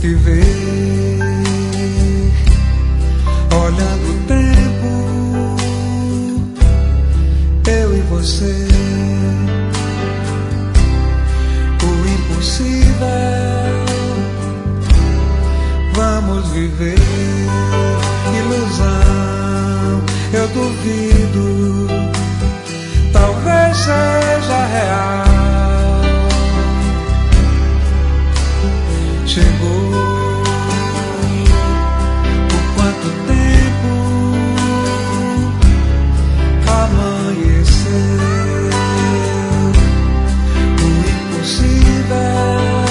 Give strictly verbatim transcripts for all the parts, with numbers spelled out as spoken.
te ver, olhando o tempo, eu e você, o impossível, vamos viver, ilusão, eu duvido, talvez seja real. Chegou, por quanto tempo amanheceu, o impossível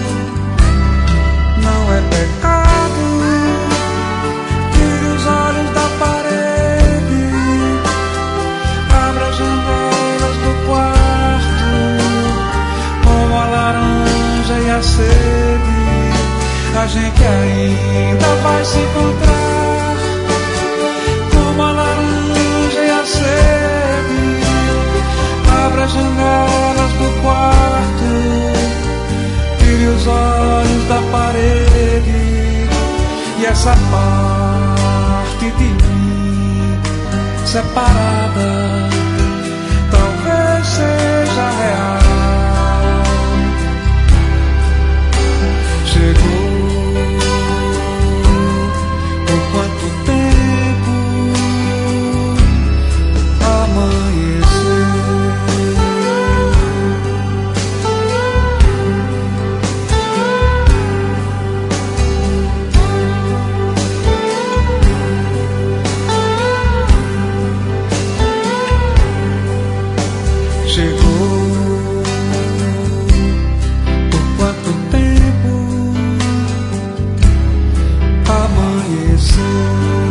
não é pecado. Tire os olhos da parede, abra as janelas do quarto, como a laranja e a sede. A gente ainda vai se encontrar, como a laranja e a sede. Abra as janelas do quarto, tire os olhos da parede, e essa parte de mim separada talvez seja real. Chegou, quanto tempo amanheceu. Chegou, por quanto tempo amanheceu.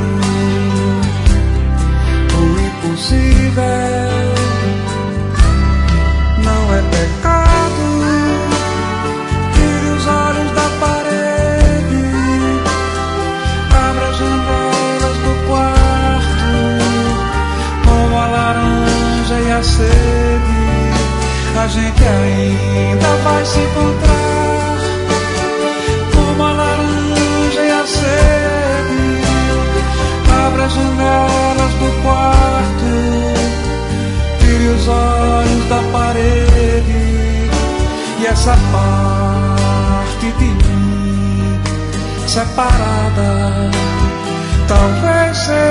Não é pecado. Tire os olhos da parede, abra as janelas do quarto, como a laranja e a sede. A gente ainda vai se encontrar, como a laranja e a sede. Abra as janelas do quarto, tire os olhos da parede, e essa parte de mim separada talvez seja